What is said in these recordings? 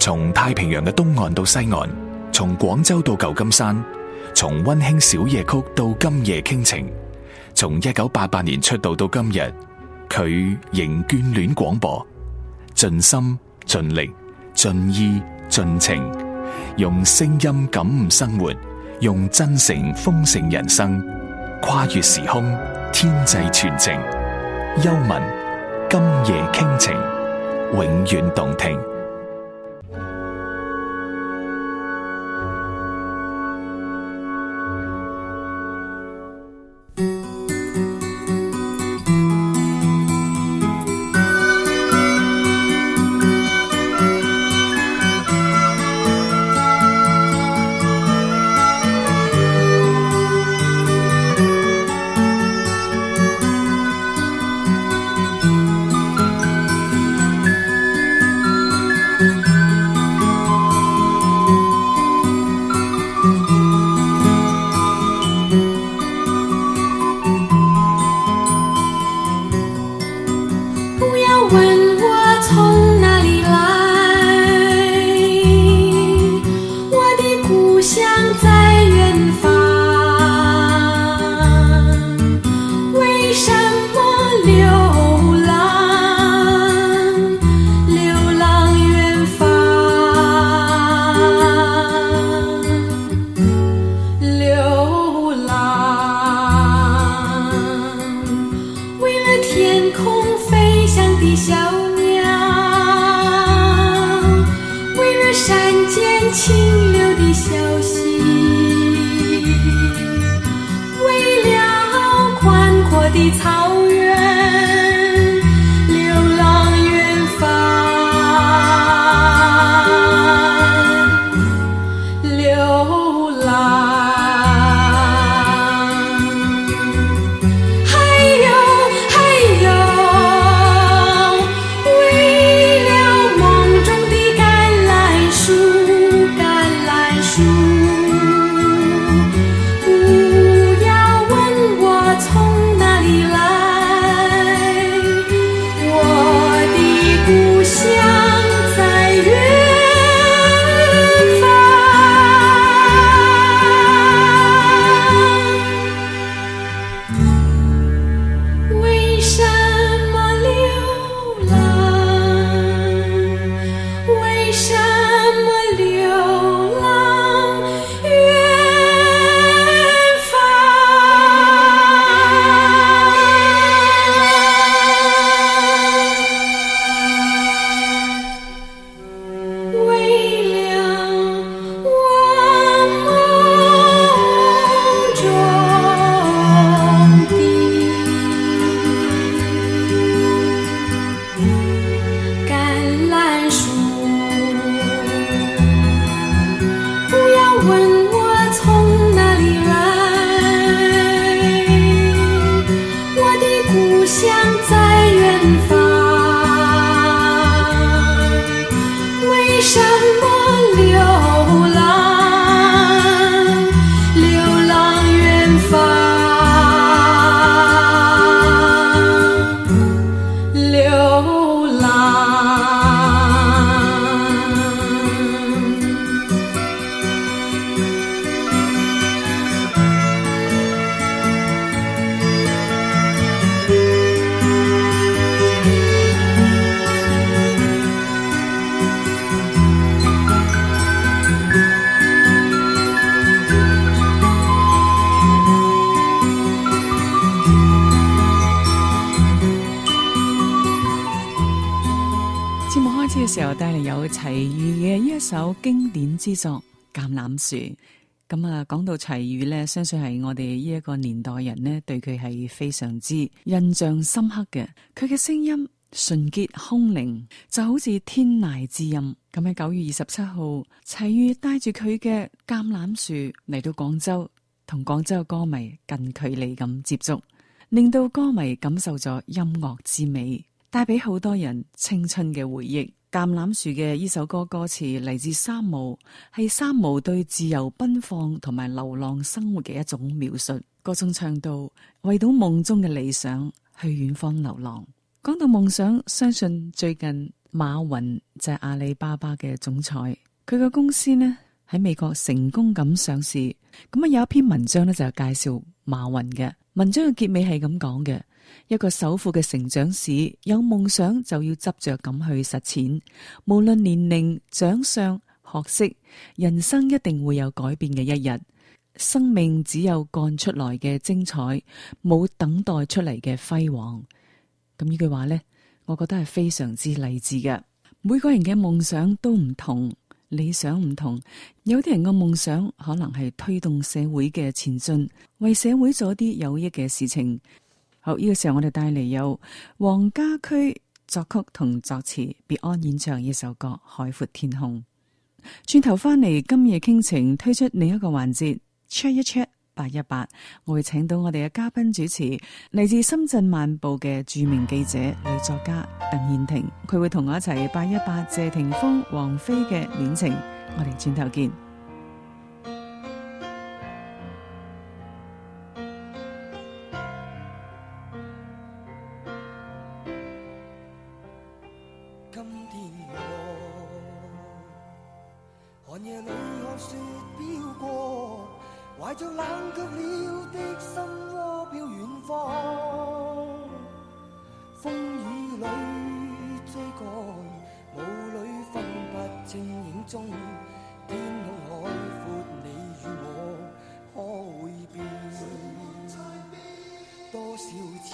從太平洋嘅東岸到西岸，從廣州到舊金山，從溫馨小夜曲到今夜傾情，從1988年出道到今日，佢仍眷戀廣播，盡心盡力盡意盡情，用聲音感悟生活，用真誠豐盛人生，跨越時空，天際傳情。幽文，今夜傾情，永遠動聽。 時候帶嚟有齊豫嘅一首經典之作《橄欖樹》。咁啊，講到齊豫呢，相信係我哋呢一個年代人呢，對佢係非常之印象深刻嘅。佢嘅聲音純潔空靈，就好似天籟之音。咁喺9月27號，齊豫帶住佢嘅橄欖樹嚟到廣州，同廣州嘅歌迷近距離咁接觸，令到歌迷感受咗音樂之美，帶俾好多人青春嘅回憶。橄欖樹嘅呢首歌歌詞嚟自三毛，係三毛對自由奔放同埋流浪生活嘅一種描述。歌中唱到為到夢中嘅理想去遠方流浪。講到夢想，相信最近馬雲就係阿里巴巴嘅總裁，佢嘅公司呢喺美國成功咁上市。咁有一篇文章呢就係介紹馬雲嘅。文章嘅結尾係咁講嘅：一個首富嘅成長史，有夢想就要執着咁去實踐，無論年齡、長相、學識，人生一定會有改變嘅一日。生命只有幹出來嘅精彩，冇等待出嚟嘅輝煌。咁呢句話呢，我覺得係非常之勵志嘅。每個人嘅夢想都唔同，理想唔同。有啲人嘅夢想可能係推動社會嘅前進，為社會做啲有益嘅事情。好，呢個時候我哋帶嚟有黃家駒作曲同作詞 Beyond 演唱呢首歌《海闊天空》。轉頭翻嚟今夜傾情推出另一個環節。check 一 check 818，我會請到我哋嘅嘉賓主持，嚟自深圳晚報嘅著名記者、女作家鄧燕婷，佢會同我一齊818謝霆鋒、王菲嘅戀情。我哋轉頭見。 今天我寒夜裏看雪飄過，懷着冷卻了的心窩飄遠方，風雨裏追趕，霧裏分不清影蹤，天空海闊，你與我可會變多少次，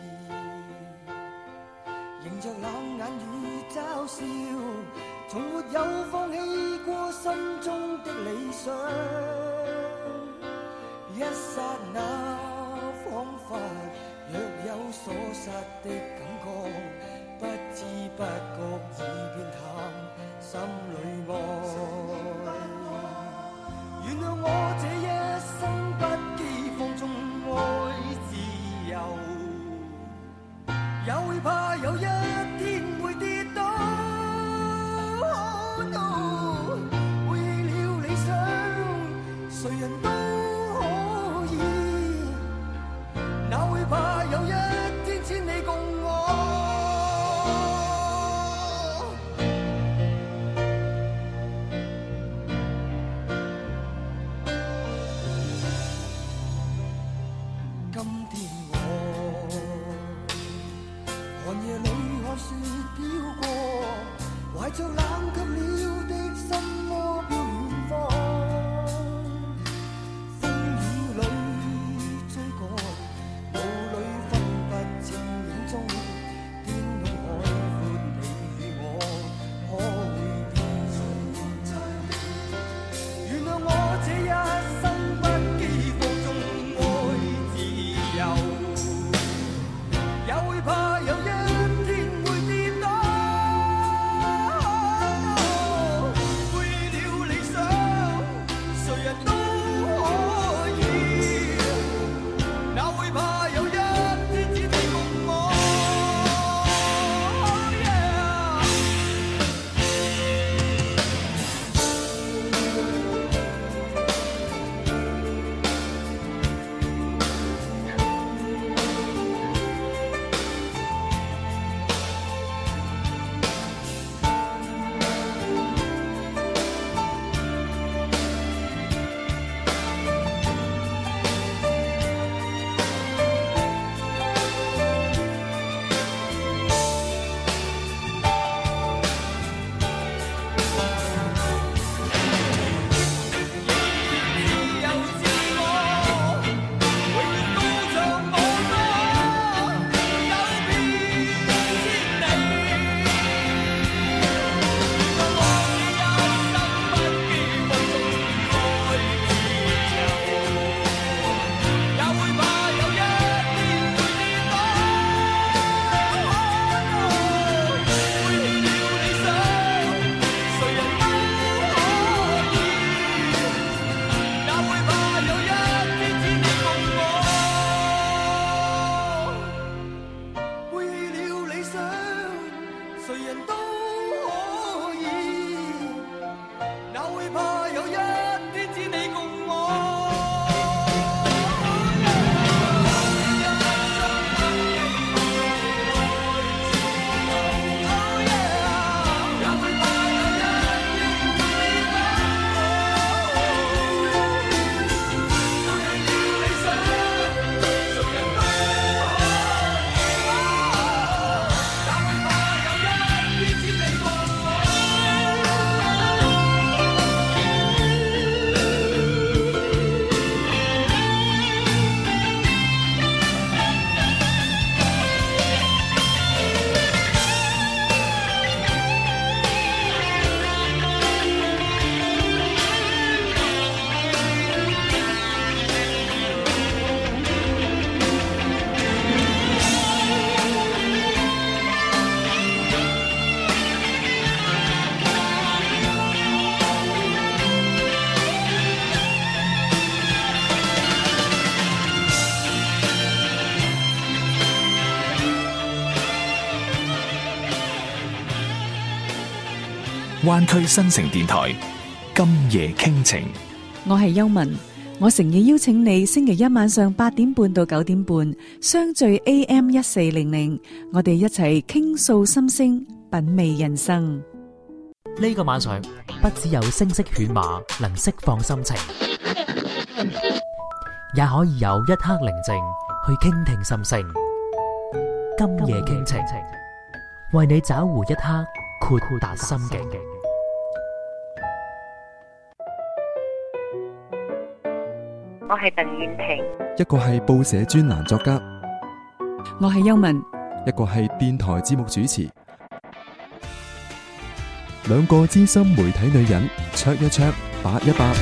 迎着冷眼與嘲笑，從沒有放棄過心中的理想，一剎那彷彿若有所失的感覺，不知不覺已變淡心裏愛。原諒我這一生不羈放縱愛自由，也會怕有一天會跌倒。背棄了理想，誰人都可以，哪會怕有一天千里共我。今天我寒夜裏看雪飄過，懷着冷卻了的心窩飄遠方，風雨裏追趕，霧裏分不清影蹤，天空海闊，你與我可會變？原諒我這一生不羈放縱愛自由，也會怕有一天會跌倒。 灣區新城電台今夜傾情。 我係邱文，我誠意邀請你星期一晚上8點半到9點半相聚 AM1400，我哋一齊傾訴心聲，品味人生。 呢個晚上不只有聲色犬馬能釋放心情，也可以有一刻寧靜去傾聽心聲。今夜傾情，為你找回一刻豁達心境。 我係鄧燕婷， 一個係報社專欄作家， 我係邱文， 一個係電台節目主持，兩個資深媒體女人卓一卓8一8。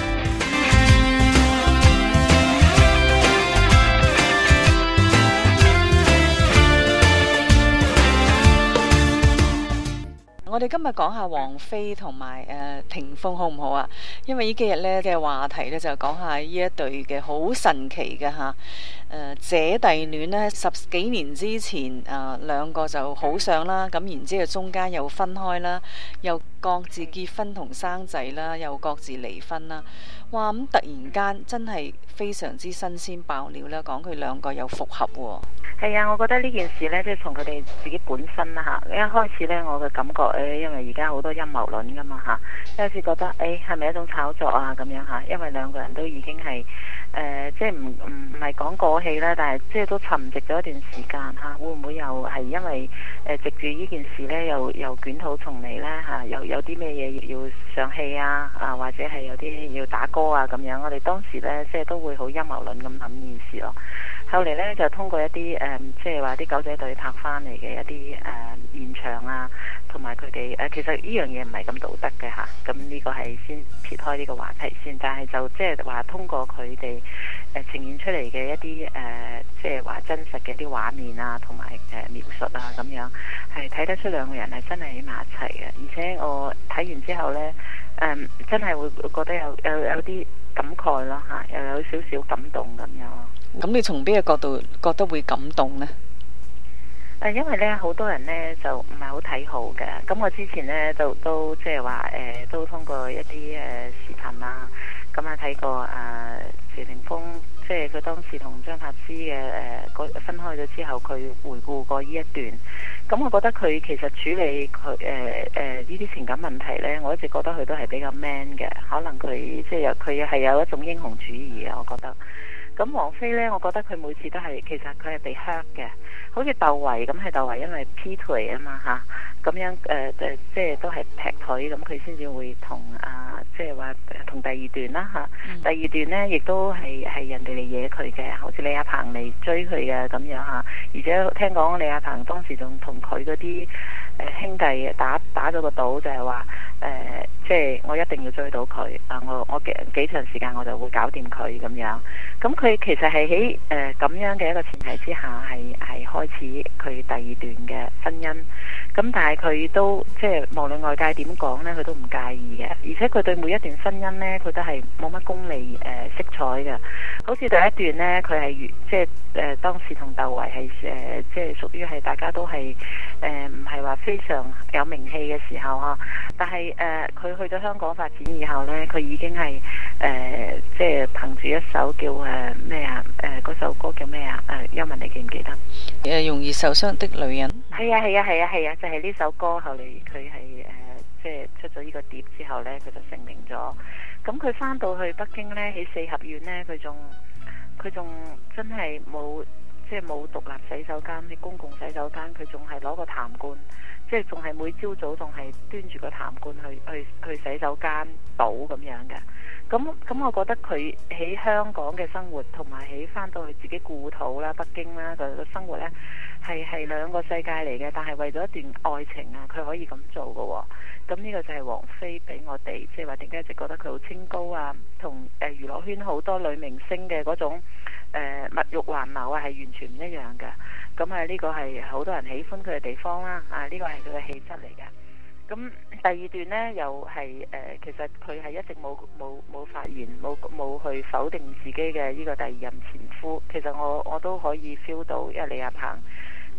我哋今日講下王菲同埋霆鋒好唔好啊？因為呢幾日咧嘅話題咧就講下呢一對嘅好神奇嘅吓姐弟戀咧，10幾年之前兩個就好上啦，咁然之後中間又分開啦，又各自結婚同生仔啦，又各自離婚啦。哇！咁突然間真係非常之新鮮爆料啦，講佢兩個又復合喎。 係啊，我覺得呢件事呢，即係從佢哋自己本身啦嚇。一開始呢，我嘅感覺因為而家好多陰謀論噶嘛嚇，有時覺得係咪一種炒作啊咁樣嚇？因為兩個人都已經係即係唔係講過氣啦，但係即係都沉寂咗一段時間嚇。會唔會又係因為藉住呢件事呢，又捲土重嚟呢嚇？又有啲咩嘢要上戲啊或者係有啲要打歌啊咁樣？我哋當時呢，即係都會好陰謀論咁諗件事咯。後嚟呢，就通過一啲即係話啲狗仔隊拍翻嚟嘅一啲現場啊，同埋佢哋其實呢樣嘢唔係咁道德嘅嚇。咁呢個係先撇開呢個話題先，但係就即係話通過佢哋呈現出嚟嘅一啲即係話真實嘅一啲畫面啊，同埋描述啊咁樣，係睇得出兩個人係真係喺埋一齊嘅。而且我睇完之後呢，真係會覺得有啲感慨咯嚇，又有少少感動咁樣咯。 咁你從邊個角度覺得會感動呢？ 因為咧好多人咧就唔係好睇好嘅。咁我之前咧都即係話都通過一啲視頻啦，咁啊睇過謝霆鋒，即係佢當時同張柏芝嘅分開咗之後，佢回顧過呢一段。咁我覺得佢其實處理佢呢啲情感問題咧，我一直覺得佢都係比較 man 嘅。可能佢即係佢係有一種英雄主義啊，我覺得。咁王菲呢，我覺得佢每次都係其實佢係被 hurt 嘅，好似竇唯咁，係竇唯因為劈腿啊嘛嚇，咁樣即係都係劈腿，咁佢先至會同即係話同第二段啦嚇。第二段呢，亦都係人哋嚟惹佢嘅，好似李亞鵬嚟追佢嘅咁樣嚇。而且聽講李亞鵬當時仲同佢嗰啲兄弟打咗個賭，就係話即係我一定要追到佢我幾長時間我就會搞掂佢咁樣。咁佢其實係喺咁樣嘅一個前提之下，係開始佢第二段嘅婚姻。咁但係佢都即係無論外界點講呢，佢都唔介意嘅。而且佢對每一段婚姻呢，佢都係冇乜功利色彩嘅。好似第一段呢，佢係即係當時同竇唯係即係屬於係大家都係唔係話非常有名氣嘅時候啊。但係佢去咗香港發展以後呢，佢已經係即係憑住一首叫咩嗰首歌叫咩邱文你記唔記得？ 容易受傷的女人。 係啊，就係呢首歌。後嚟佢係即係出咗呢個碟之後呢，佢就成名咗。咁佢翻到去北京呢，喺四合院呢，佢仲真係冇即係冇獨立洗手間，啲公共洗手間，佢仲係攞個痰罐，即係仲係每朝早仲係端住個痰罐去洗手間倒咁樣嘅。咁我覺得佢喺香港嘅生活同埋喺翻到去自己故土啦、北京啦個生活呢，係兩個世界嚟嘅。但係為咗一段愛情啊，佢可以咁做嘅喎。咁呢個就係王菲俾我哋，即係話點解一直覺得佢好清高啊，同娛樂圈好多女明星嘅嗰種物欲橫流啊，係完全唔一樣嘅。咁呢個係好多人喜歡佢嘅地方啦。呢個係佢嘅氣質嚟嘅。咁第二段呢，又係其實佢係一直冇發言，冇去否定自己嘅呢個第二任前夫。其實我都可以 feel 到，因為李亞鵬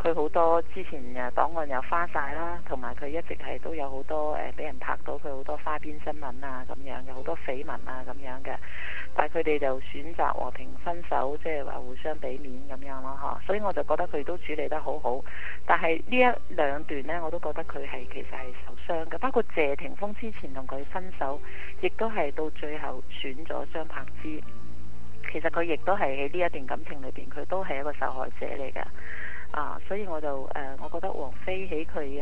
佢好多之前檔案又花晒啦，同埋佢一直係都有好多俾人拍到佢好多花邊新聞啊咁樣嘅，好多緋聞啊咁樣嘅。但係佢哋就選擇和平分手，即係話互相俾面咁樣咯嗬。所以我就覺得佢都處理得好好。但係呢一兩段呢，我都覺得佢係其實係受傷嘅。包括謝霆鋒之前同佢分手，亦都係到最後選咗張柏芝。其實佢亦都係喺呢一段感情裏邊，佢都係一個受害者嚟嘅。所以我就我覺得王菲喺佢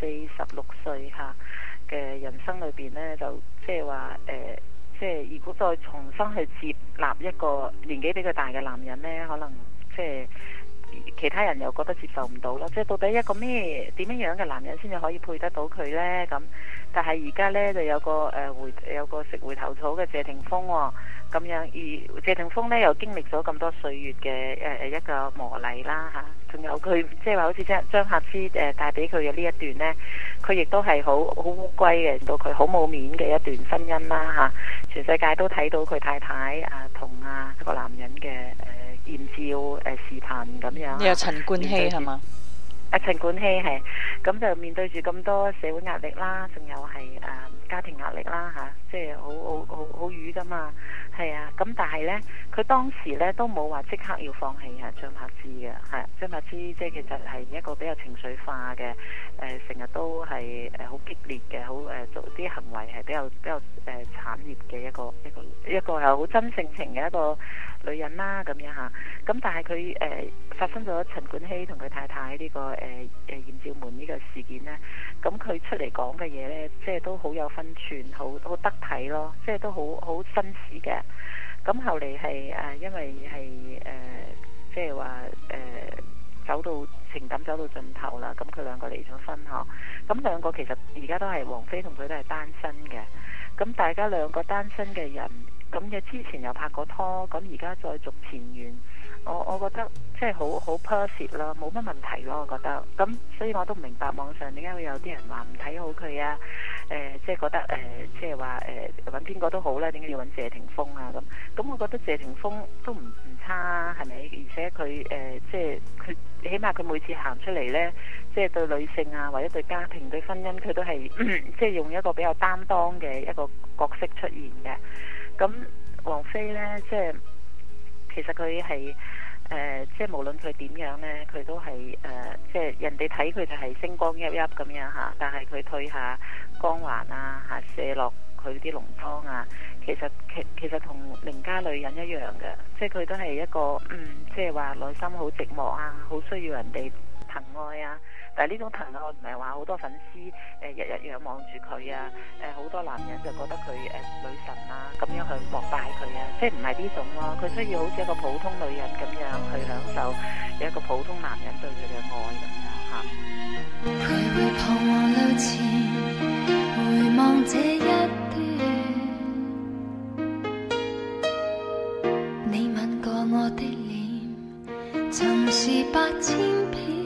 46歲嚇嘅人生裏邊呢，就即係話即係如果再重新去接納一個年紀比佢大嘅男人呢，可能即係其他人又覺得接受唔到咯。即係到底一個點樣嘅男人先至可以配得到佢呢？咁但係而家呢，就有個有個食回頭草嘅謝霆鋒喎。咁樣，而謝霆鋒呢又經歷咗咁多歲月嘅一個磨礪啦嚇，仲有佢即係話好似張柏芝帶俾佢嘅呢一段呢，佢亦都係好烏龜嘅，令到佢好冇面嘅一段婚姻啦嚇，全世界都睇到佢太太同一個男人嘅豔照視頻咁樣。 你有陳冠希係嘛？ 陳冠希係，咁就面對住咁多社會壓力啦，仲有係家庭壓力啦嚇，即係好瘀噶嘛，係啊。咁但係呢，佢當時呢都冇話即刻要放棄張柏芝嘅，係張柏芝即係其實係一個比較情緒化嘅，成日都係好激烈嘅，好做啲行為係比較慘烈嘅一個係好真性情嘅一個女人啦咁樣嚇。咁但係佢發生咗陳冠希同佢太太呢個豔照門呢個事件呢，咁佢出嚟講嘅嘢呢，即係都好有分寸，好得體咯，即係都好紳士嘅。咁後嚟係因為係即係話情感走到盡頭啦，咁佢兩個離咗婚嗬。咁兩個其實而家都係王菲同佢都係單身嘅。咁大家兩個單身嘅人，咁嘅之前又拍過拖，咁而家再續前緣。我覺得即係好 perfect 啦，冇乜問題咯，我覺得。咁所以我都唔明白網上點解會有啲人話唔睇好佢啊？即係覺得即係話揾邊個都好啦，點解要揾謝霆鋒啊？咁我覺得謝霆鋒都唔差，係咪？而且佢即係佢起碼佢每次行出嚟呢，即係對女性啊或者對家庭對婚姻，佢都係即係用一個比較擔當嘅一個角色出現嘅。咁王菲呢，即係。其實佢係即係無論佢點樣呢，佢都係即係人哋睇佢就係星光熠熠咁樣嚇，但係佢退下光環啊嚇，卸落佢啲濃妝啊，其實同鄰家女人一樣嘅，即係佢都係一個即係話內心好寂寞啊，好需要人哋疼愛啊。但係呢種疼愛唔係話好多粉絲日日仰望住佢啊，好多男人就覺得佢女神啊咁樣去膜拜佢啊，即係唔係呢種咯？佢需要好似一個普通女人咁樣去享受有一個普通男人對佢嘅愛咁樣嚇。 徘徊彷徨路前，回望這一段，你吻過我的臉，曾是百千遍。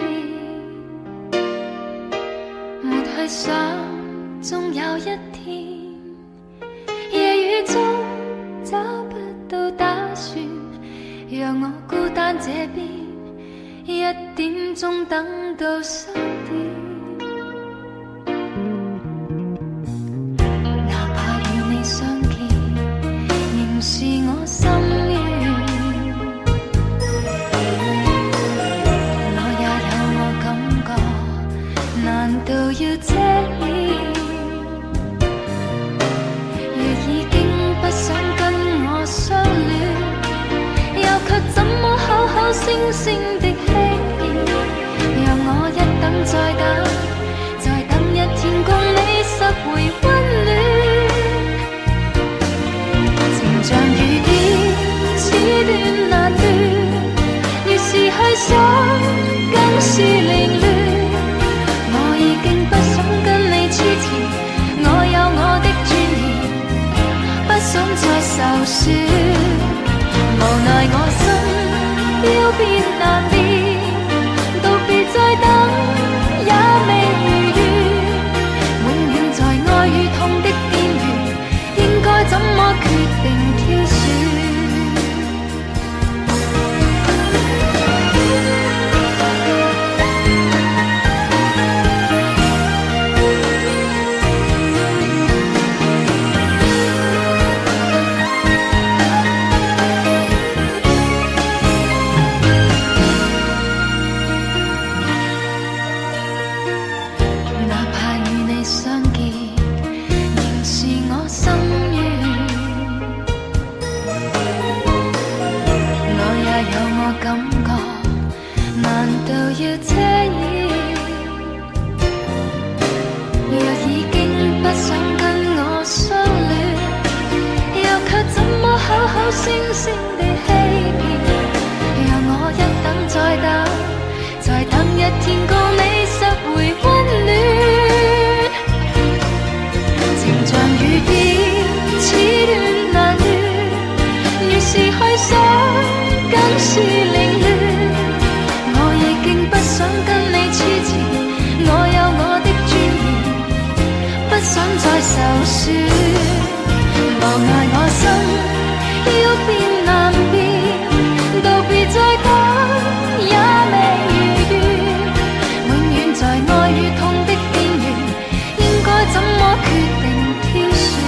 沒去想，終有一天，夜雨中找不到打算，讓我孤單這邊1點鐘等到3點。哪怕與你相見，仍是我心願。我也有我感覺，難道要遮掩？若已經不想跟我相戀，又卻怎麼口口聲聲的輕言？讓我一等再等，再等一天共你拾回溫暖。情像雨點，此斷難斷，越是去想，更是凌亂。我已經不想跟你黐纏，我有我的尊嚴，不想再受損。無奈我心要變難變，道別再等也未如願，永遠在愛與痛的邊緣，應該怎麼決定挑選？ 是凌亂，我已經不想跟你黐纏，我有我的尊嚴，不想再受損，無奈我心要變難變，道別再講也未如願，永遠在愛與痛的邊緣，應該怎麼決定挑選？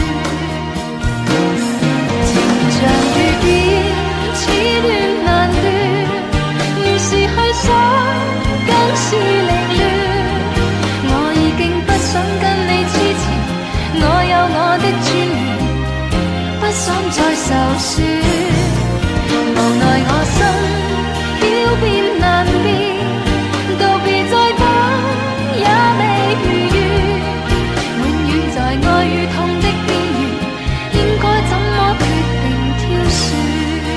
情像雨點，似斷難斷，越是去想，更是凌亂。我已經不想跟你黐纏，我有我的尊嚴，不想再受損。無奈我心要變難變，道別再講也未如願，永遠在愛與痛的邊緣，應該怎麼決定挑選？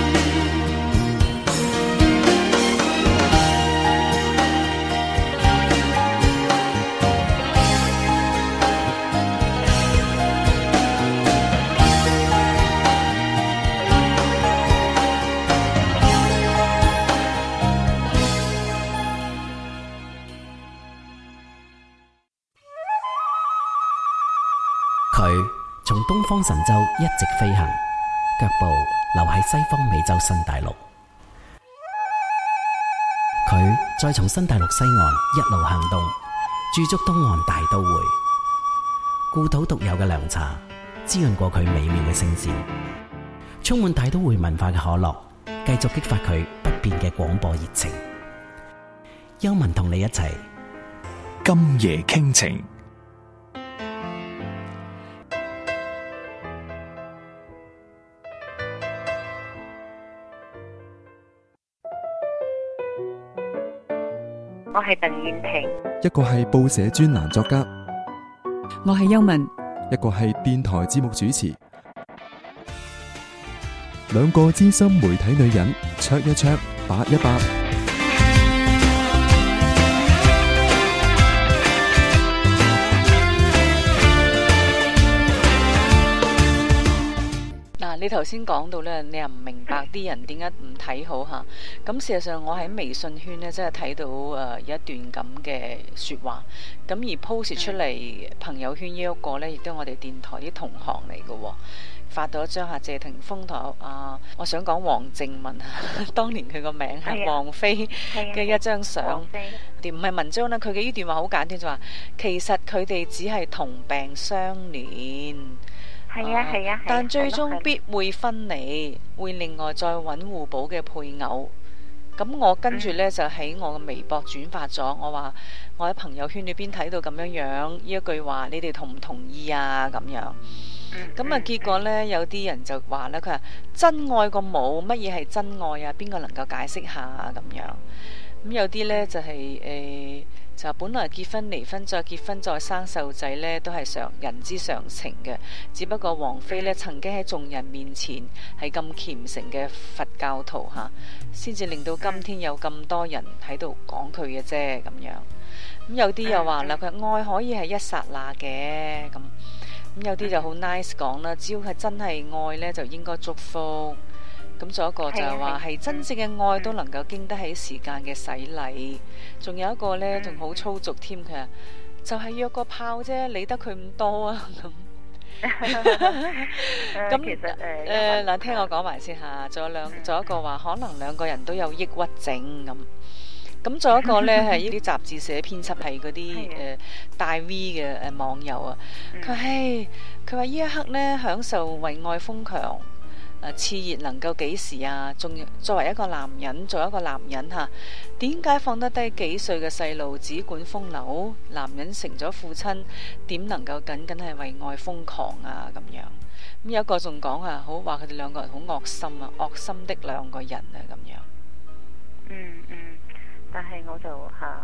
佢從東方神州一直飛行，腳步留喺西方美洲新大陸。佢再從新大陸西岸一路向東，駐足東岸大都會。故土獨有嘅涼茶，滋潤過佢美妙嘅聲線。充滿大都會文化嘅可樂，繼續激發佢不變嘅廣播熱情。幽文同你一齊， 今夜傾情。 我係鄧燕婷， 一個係報社專欄作家， 我係邱文， 一個係電台節目主持，兩個資深媒體女人卓一卓818。 你頭先講到咧，你又唔明白啲人點解唔睇好嚇。咁事實上，我喺微信圈咧，真係睇到有一段咁嘅説話。咁而 post 出嚟朋友圈呢一個咧，亦都係我哋電台啲同行嚟嘅喎。發到一張謝霆鋒同我想講黃靜文當年佢個名係王菲嘅一張相。唔係文章啦，佢嘅呢段話好簡單，就話其實佢哋只係同病相憐。係啊，但最終必會分離，會另外再揾互補嘅配偶。咁我跟住呢，就喺我嘅微博轉發咗，我話我喺朋友圈裏邊睇到咁樣樣呢一句話，你哋同唔同意啊？咁樣。咁結果呢，有啲人就話呢，佢話真愛個冇，乜嘢係真愛啊？邊個能夠解釋下啊？咁樣。咁有啲呢，就係就本來結婚離婚再結婚再生細路仔呢，都係人之常情嘅。只不過王菲呢，曾經喺眾人面前係咁虔誠嘅佛教徒嚇，先至令到今天有咁多人喺度講佢嘅啫咁樣。咁有啲又話啦，佢愛可以係一剎那嘅咁。咁有啲就好 nice 講啦，只要係真係愛呢，就應該祝福。咁仲有一個就係話係真正嘅愛都能夠經得起時間嘅洗禮。仲有一個呢，仲好粗俗添，佢話就係約個炮啫，理得佢咁多啊咁。咁其實嗱，聽我講埋先嚇。仲有一個話，可能兩個人都有抑鬱症咁。咁仲有一個呢，係呢啲雜誌社編輯係嗰啲大 V 嘅網友啊。佢話呢一刻呢，享受為愛瘋強。熾熱能夠幾時啊？仲作為一個男人，做一個男人嚇，點解放得低幾歲嘅細路只管風流？男人成咗父親，點能夠僅僅係為愛瘋狂啊？咁樣咁有一個仲講啊，好話佢哋兩個人好惡心啊，惡心的兩個人啊咁樣。 但係我就唔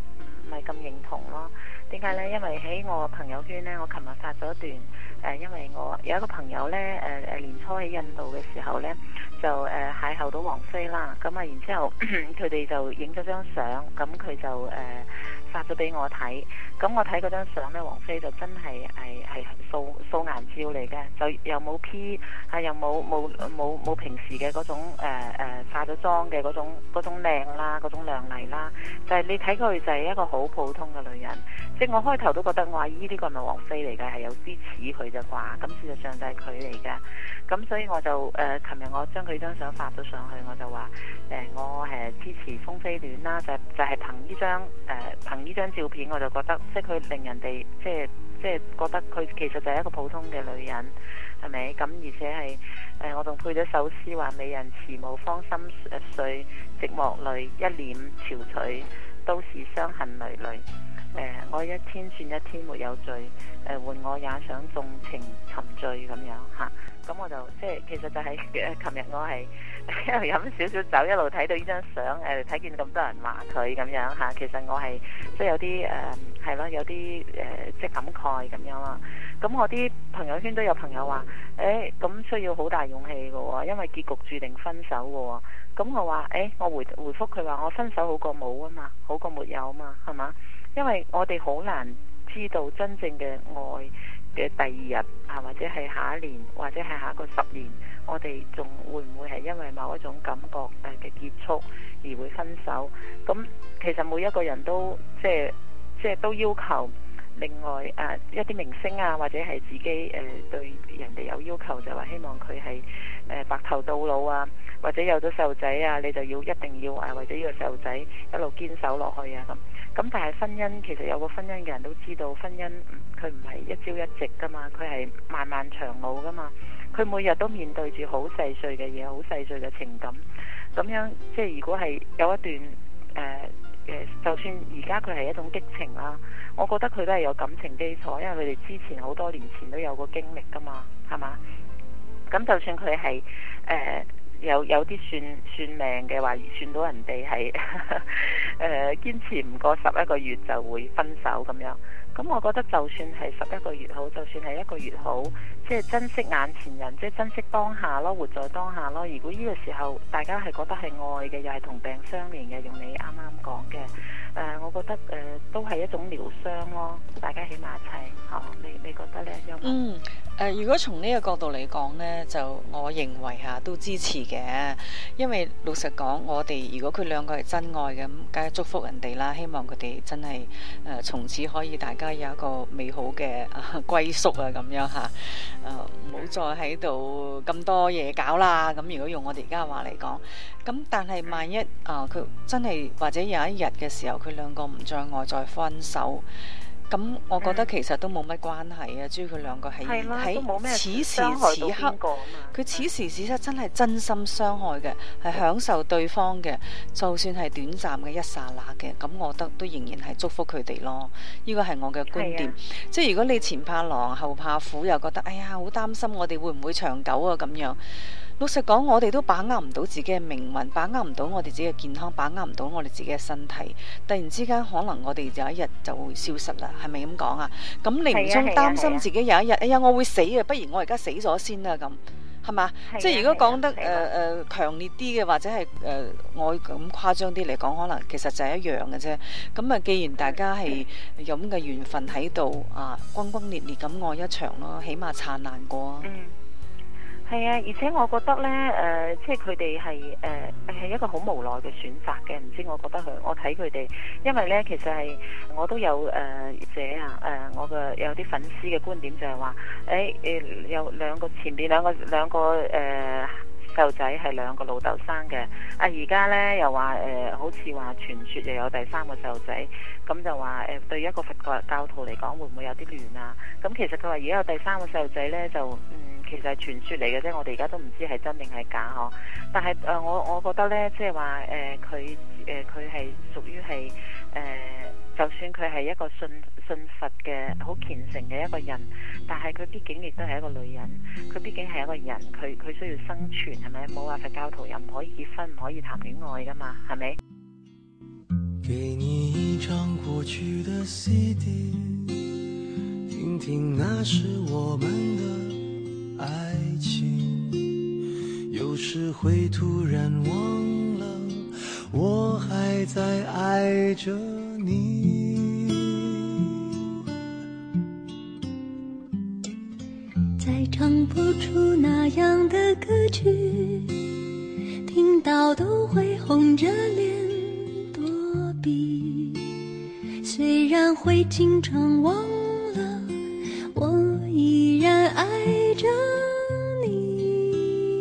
係咁認同咯。點解呢？因為喺我朋友圈呢，我琴日發咗一段因為我有一個朋友呢，年初喺印度嘅時候呢，就邂逅到王菲啦。咁啊，然之後佢哋就影咗張相，咁佢就發咗俾我睇。咁我睇嗰張相呢，王菲就真係素顏照嚟嘅，就又冇 P， 又冇平時嘅嗰種化咗妝嘅嗰種靚啦，嗰種靚麗啦。就係你睇佢就係一個好普通嘅女人。即係我開頭都覺得我話咦呢個係咪王菲嚟嘅？係有啲似佢咋啩？咁事實上就係佢嚟嘅。咁所以我就琴日我將佢張相發咗上去，我就話我支持風飛戀啦，就係憑呢張照片，我就覺得即係佢令人哋即係覺得佢其實就係一個普通嘅女人，係咪？咁而且係我仲配咗首詩話：美人遲暮芳心碎，寂寞淚一臉憔悴，都是傷痕累累。我一天算一天沒有罪，換我也想縱情沉醉咁樣嚇。咁我就即係其實就係琴日我係一路飲少少酒，一路睇到呢張相，睇見咁多人話佢咁樣嚇。其實我係即係有啲係咯，有啲即係感慨咁樣啦。咁我啲朋友圈都有朋友話咁需要好大勇氣嘅喎，因為結局注定分手嘅喎。咁我話我回覆佢話我分手好過冇啊嘛，好過沒有啊嘛，係嘛？因為我哋好難知道真正嘅愛嘅第二日或者係下一年，或者係下一個10年，我哋仲會唔會係因為某一種感覺嘅結束而會分手？咁其實每一個人都即係都要求另外一啲明星或者係自己對人哋有要求，就話希望佢係白頭到老或者有咗細路仔你就一定要為咗呢個細路仔一路堅守落去咁但係婚姻其實有個婚姻嘅人都知道，婚姻佢唔係一朝一夕噶嘛，佢係漫漫長路噶嘛，佢每日都面對住好細碎嘅嘢，好細碎嘅情感，咁樣即係如果係有一段就算而家佢係一種激情啦，我覺得佢都係有感情基礎，因為佢哋之前好多年前都有個經歷噶嘛，係嘛？咁就算佢係有啲算命嘅話，算到人哋係堅持唔過11個月就會分手咁樣。咁我覺得就算係11個月好，就算係1個月好，即係珍惜眼前人，即係珍惜當下咯，活在當下咯。如果呢個時候大家係覺得係愛嘅，又係同病相憐嘅，用你啱啱講嘅，我覺得都係一種療傷咯。大家起碼一齊，你覺得呢？ 如果從呢個角度嚟講呢，就我認為都支持嘅，因為老實講，我哋如果佢兩個係真愛嘅，咁梗係祝福人哋啦，希望佢哋真係從此可以大家有一個美好嘅歸宿咁樣嚇，唔好再喺度咁多嘢搞啦。咁如果用我哋而家嘅話嚟講，咁但係萬一佢真係或者有一日嘅時候，佢兩個唔再愛再分手。咁我覺得其實都冇乜關係只要佢兩個喺此時此刻，佢此時此刻真係真心傷害嘅，係享受對方嘅，就算係短暫嘅一剎那嘅，咁我覺得都仍然係祝福佢哋咯。呢個係我嘅觀點。即係如果你前怕狼後怕虎，又覺得哎呀好擔心我哋會唔會長久咁樣。老實講，我哋都把握唔到自己嘅命運，把握唔到我哋自己嘅健康，把握唔到我哋自己嘅身體。突然之間，可能我哋有一日就會消失啦，係咪咁講啊？咁你唔通擔心自己有一日，哎呀，我會死啊！不如我而家死咗先啦，咁係嘛？即係如果講得強烈啲嘅，或者係我咁誇張啲嚟講，可能其實就係一樣嘅啫。咁既然大家係有咁嘅緣分喺度轟轟烈烈咁愛一場咯，起碼燦爛過。 係啊，而且我覺得呢，即係佢哋係一個好無奈嘅選擇嘅。唔知我覺得我睇佢哋，因為呢，其實係我都有我嘅有啲粉絲嘅觀點就係話，有前邊兩個細路仔係兩個老豆生嘅，而家呢又話好似話傳說又有第3個細路仔，咁就話對一個佛教徒嚟講會唔會有啲亂啊？咁其實佢話而家有第3個細路仔呢，就其實係傳說嚟嘅啫，我哋而家都唔知係真定係假嗬。但係我覺得呢，即係話佢係屬於係就算佢係一個信佛嘅好虔誠嘅一個人，但係佢畢竟亦都係一個女人，佢畢竟係一個人，佢需要生存，係咪？冇話佛教徒又唔可以結婚，唔可以談戀愛噶嘛，係咪？ 给你一张过去的 CD， 听听那是我们的爱情。有时会突然忘了，我还在爱着你。 再唱不出那样的歌曲，听到都会红着脸躲避。虽然会经常忘了，我依然爱着你。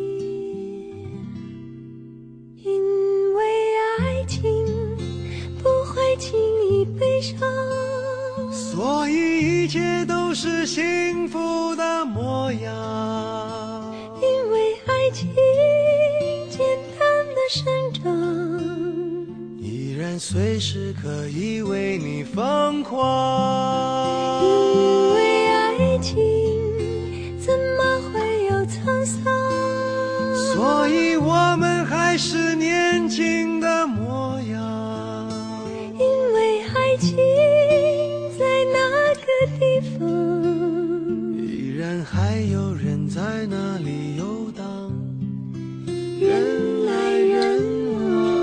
因为爱情不会轻易悲伤， 所以一切都是幸福的模样。 因为爱情简单的生长， 依然随时可以为你疯狂。 因为爱情怎么会有沧桑， 所以我们还是年轻的模样。 因为爱情在那个地方， 依然还有人在那里游荡，人来人往。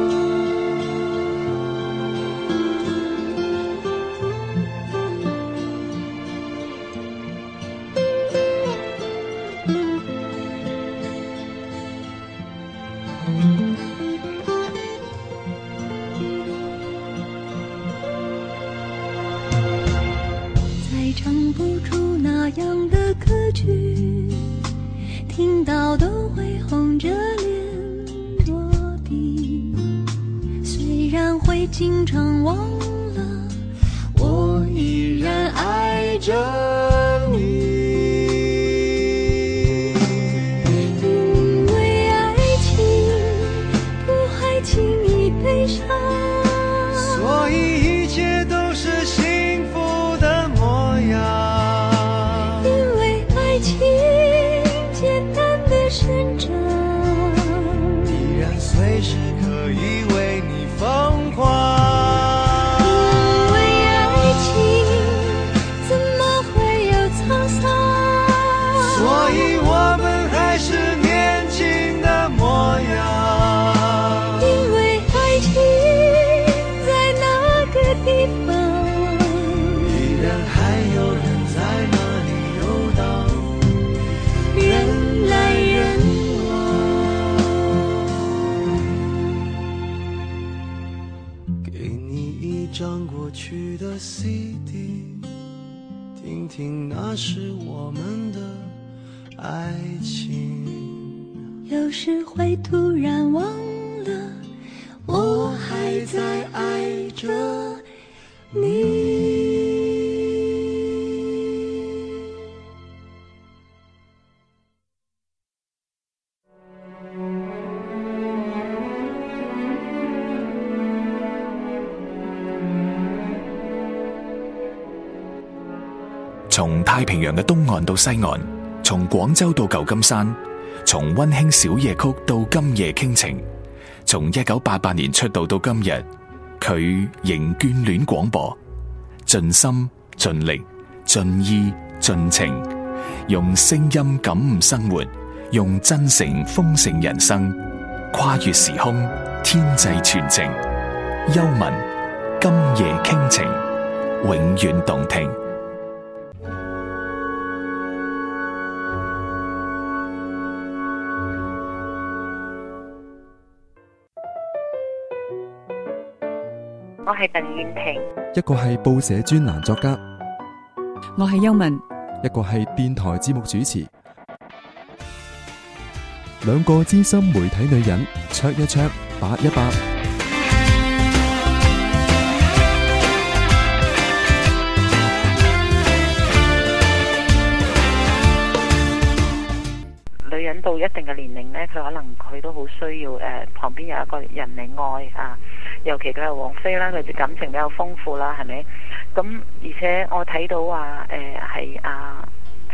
再唱不出那样的歌曲，听到都会红着脸躲避。虽然会经常忘了，我依然爱着你。因为爱情不会轻易悲伤， 所以一切都是幸福的模样。 因为爱情简单的生长， 依然随时可以为你疯狂。 因为爱情怎么会有沧桑， 所以我们还是年轻的模样。 因为爱情在那个地方， 依然还有人在那里游荡， 人来人往。 给你一张过去的 CD， 听听那是我们的爱情。 有时会突然忘了，我还在爱着你。 從太平洋嘅東岸到西岸，從廣州到舊金山，從溫馨小夜曲到今夜傾情，從1988年出道到今日，佢仍眷戀廣播，盡心盡力盡意盡情，用聲音感悟生活，用真誠豐盛人生，跨越時空，天際傳情，幽文今夜傾情，永遠動聽。 我係鄧燕婷， 一個係報社專欄作家， 我係邱文， 一個係電台節目主持，兩個資深媒體女人，卓一卓，八一八。 女人到一定嘅年齡呢，佢可能佢都好需要旁邊有一個人嚟愛啊。尤其佢係王菲啦，佢嘅感情比較豐富啦，係咪？咁而且我睇到話係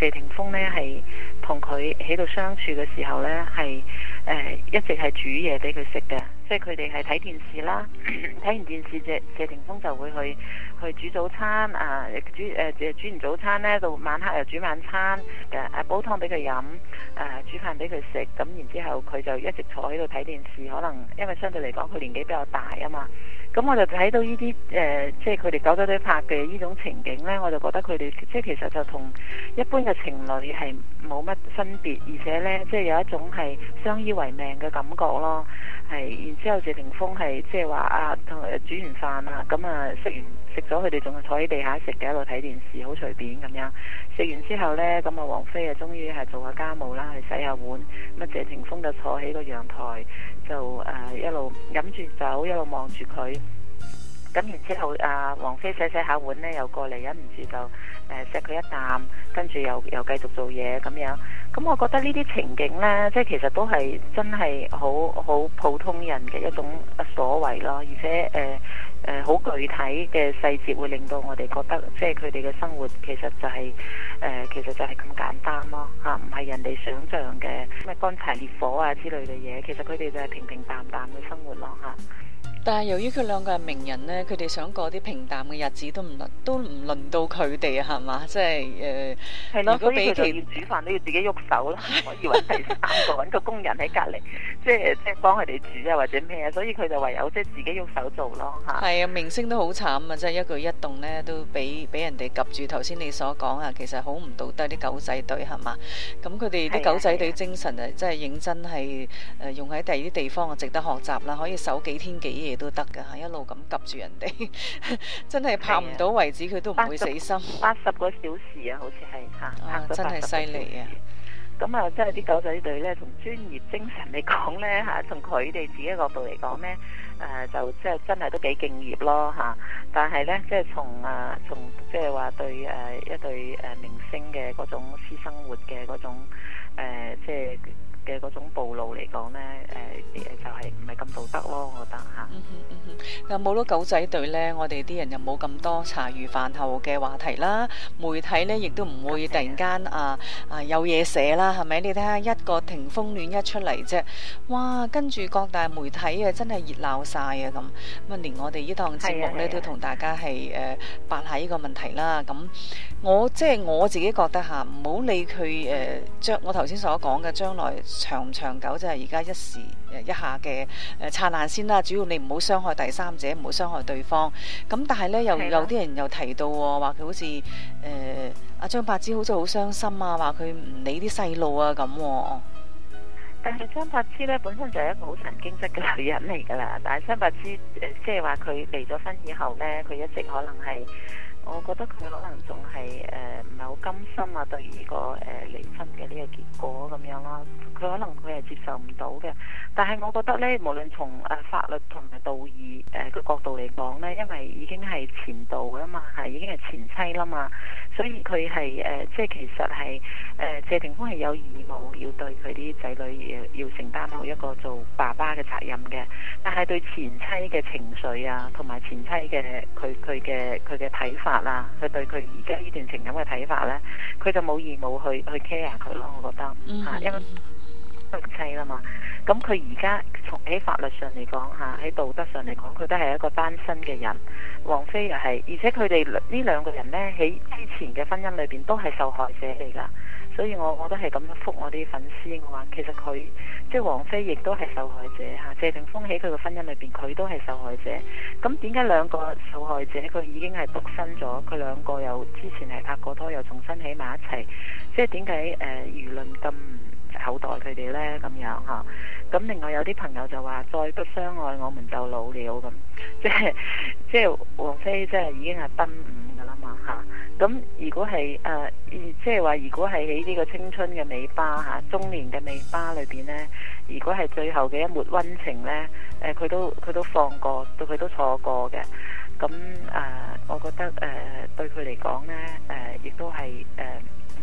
謝霆鋒呢係同佢喺度相處嘅時候呢，係一直係煮嘢俾佢食嘅，即係佢哋係睇電視啦，睇完電視謝霆鋒就會去煮早餐啊，煮完早餐呢，到晚黑又煮晚餐嘅，煲湯俾佢飲，煮飯俾佢食，咁然之後佢就一直坐喺度睇電視，可能因為相對嚟講佢年紀比較大啊嘛。咁我就睇到呢啲即係佢哋狗仔隊拍嘅呢種情景呢，我就覺得佢哋即係其實就同一般嘅情侶係冇乜分別，而且呢，即係有一種係相依為命嘅感覺咯。係，然之後謝霆鋒係即係話同煮完飯啊，咁食咗佢哋仲係坐喺地下食嘅，一路睇電視，好隨便咁樣。食完之後呢，咁王菲終於係做下家務啦，去洗下碗。咁謝霆鋒就坐喺個陽台，就一路飲住酒，一路望住佢。咁然之後，王菲洗下碗呢，又過嚟忍唔住就錫佢一啖，跟住又繼續做嘢咁樣。咁我覺得呢啲情景呢，即係其實都係真係好普通人嘅一種所謂咯，而且好具體嘅細節會令到我哋覺得，即係佢哋嘅生活其實就係咁簡單咯嚇，唔係人哋想像嘅咩乾柴烈火啊之類嘅嘢，其實佢哋就係平平淡淡嘅生活咯嚇。 但係由於佢兩個係名人呢，佢哋想過啲平淡嘅日子都唔輪到佢哋啊，係嘛？即係係咯，所以佢就要煮飯都要自己喐手啦，可以揾第三個揾個工人喺隔離，即係幫佢哋煮啊或者咩啊，所以佢就唯有即係自己喐手做咯嚇。係啊， 明星都好慘啊，即係一舉一動呢都俾人哋及住。頭先你所講啊，其實好唔道德啲狗仔隊係嘛？咁佢哋啲狗仔隊精神啊，真係認真係用喺第二啲地方啊，值得學習啦，可以守幾天幾夜都得噶，一路咁及住人哋，真係拍唔到為止，佢都唔會死心。 80個小時啊，好似係嚇， 真係犀利啊！ 咁啊，即係啲狗仔隊咧，從專業精神嚟講咧嚇，從佢哋自己嘅角度嚟講咧，就即係真係都幾敬業咯嚇。但係咧，即係從即係話對一對明星嘅嗰種私生活嘅嗰種即係嘅嗰種暴露嚟講呢，就係唔係咁道德咯？我覺得嚇。 但冇咗狗仔隊呢，我哋啲人又冇咁多茶餘飯後嘅話題啦。媒體呢亦都唔會突然間有嘢寫啦，係咪？你睇下一個霆鋒戀一出嚟啫，哇！跟住各大媒體真係熱鬧晒啊咁。咁連我哋呢檔節目呢，都同大家係八下呢個問題啦。咁我自己覺得嚇，唔好理佢將我頭先所講嘅將來長唔長久，就係而家一時一下嘅燦爛先啦。主要你唔好傷害第三者，唔好傷害對方。咁但係呢，又有啲人又提到話佢好似阿張柏芝好似好傷心啊，話佢唔理啲細路啊咁。 但係張柏芝呢，本身就係一個好神經質嘅女人嚟㗎啦。但係張柏芝即係話佢離咗婚以後呢，佢一直可能係。我覺得佢可能仲係唔係好甘心啊，對於個離婚嘅呢個結果咁樣咯。佢可能佢係接受唔到嘅。但係我覺得呢，無論從法律同埋道義嘅角度嚟講呢，因為已經係前度啦嘛，已經係前妻啦嘛，所以佢係即係其實係謝霆鋒係有義務要對佢啲仔女要承擔好一個做爸爸嘅責任嘅。但係對前妻嘅情緒啊，同埋前妻嘅佢嘅睇法啦，佢對佢而家呢段情感嘅睇法呢，佢就冇義務去 care 佢咯。我覺得因為夫妻啦嘛，咁佢而家從喺法律上嚟講喺道德上嚟講，佢都係一個單身嘅人。王菲又係，而且佢哋呢兩個人呢，喺之前嘅婚姻裏邊都係受害者嚟㗎。所以我都係咁樣覆我啲粉絲，我話其實佢即係王菲亦都係受害者謝霆鋒喺佢嘅婚姻裏邊，佢都係受害者。咁點解兩個受害者佢已經係獨身咗，佢兩個又之前係拍過拖，又重新喺埋一齊？即係點解輿論咁厚待佢哋呢？咁樣嚇。咁另外有啲朋友就話再不相愛，我們就老了咁。即係王菲即係已經係奔五㗎啦嘛嚇。咁如果係即係話，如果係喺呢個青春嘅尾巴中年嘅尾巴裏邊呢，如果係最後嘅一抹溫情呢，佢都放過，佢都錯過嘅。咁我覺得對佢嚟講呢，亦都係唔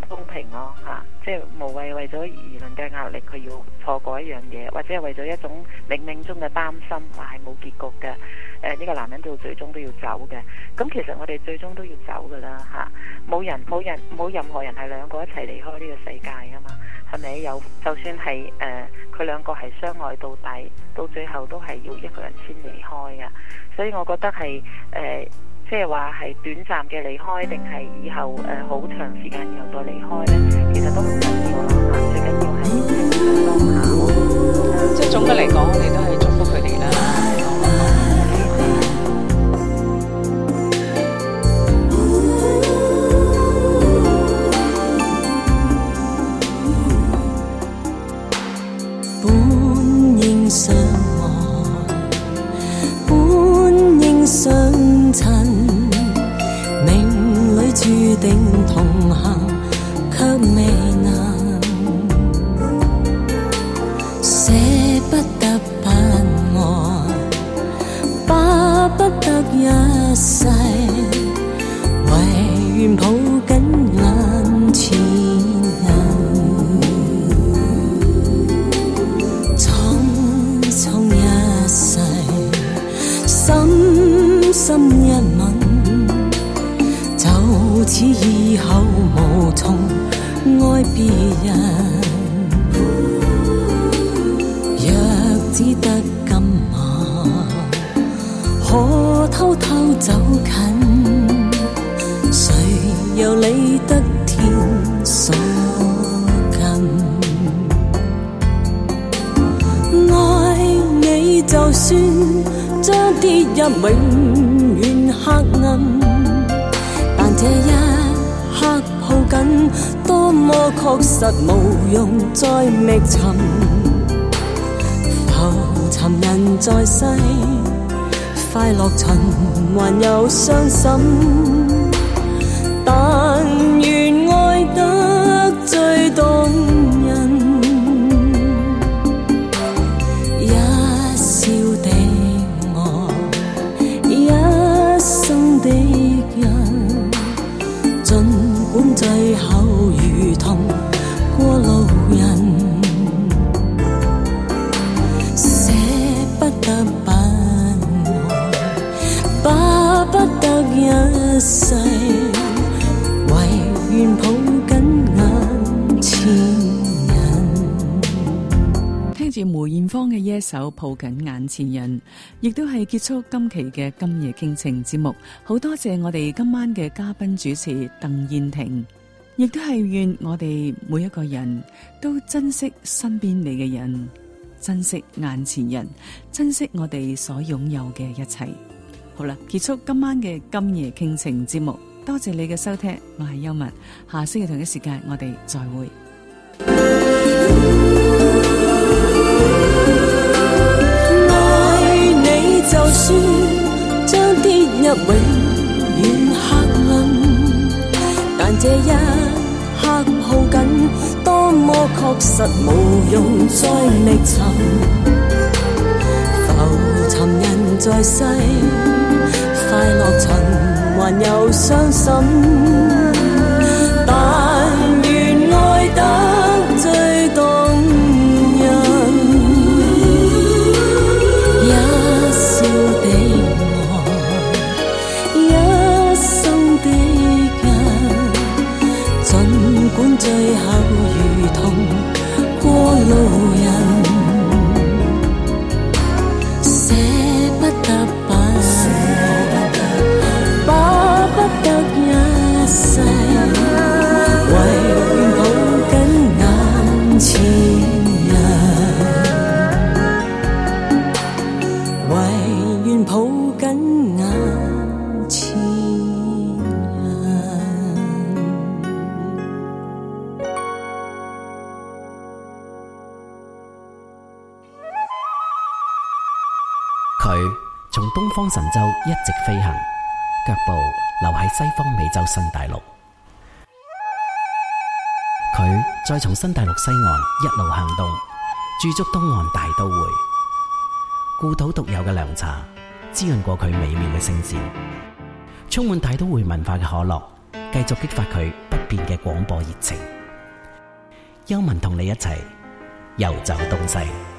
公平咯嚇，即係無謂為咗輿論嘅壓力，佢要錯過一樣嘢，或者係為咗一種冥冥中嘅擔心，話係冇結局嘅。呢個男人到最終都要走嘅。咁其實我哋最終都要走噶啦嚇，冇任何人係兩個一齊離開呢個世界噶嘛，係咪？就算係佢兩個係相愛到底，到最後都係要一個人先離開嘅。所以我覺得係即係話係短暫嘅離開，定係以後好長時間以後再離開呢？其實都唔緊要咯，最緊要係當下。 即係總嘅嚟講，我哋都係祝福佢哋啦。 本應相愛，本應相襯，命裏注定同行，卻未能捨不得不愛，巴不得一世，唯願抱緊眼前人。深深一吻，就似以後無從愛別人。若只得今晚，可偷偷走近，誰又理得天所近？愛你就算將跌入永遠黑暗，但這一刻抱緊，多麼確實無用再覓尋。浮沉人在世，快樂循環又傷心，但願愛得最動人。的人，儘管最後如同過路人，捨不得不愛，巴不得一世，唯願抱緊眼前人。 聽住梅艷芳嘅呢一首《抱緊眼前人》，亦都係結束今期嘅今夜傾情節目。好多謝我哋今晚嘅嘉賓主持鄧燕婷，亦都係願我哋每一個人都珍惜身邊你嘅人，珍惜眼前人，珍惜我哋所擁有嘅一切。好啦，結束今晚嘅今夜傾情節目，多謝你嘅收聽，我係幽默，下星期同一時間我哋再會。 愛你就算將跌入永遠黑暗，但這一刻抱緊，多麼確實無用再覓尋。浮沉人在世，快樂循環又傷心，但願愛得最動人。一笑的愛，一生的人，儘管最後如同過路人，捨不得不愛，巴不得一世，唯願抱緊眼前人，唯願抱緊眼前人。 佢從東方神州一直飛行，腳步留喺西方美洲新大陸。佢再從新大陸西岸一路向東，駐足東岸大都會。故土獨有嘅涼茶，滋潤過佢美妙嘅聲線。充滿大都會文化嘅可樂，繼續激發佢不變嘅廣播熱情。幽文同你一齊遊走東西。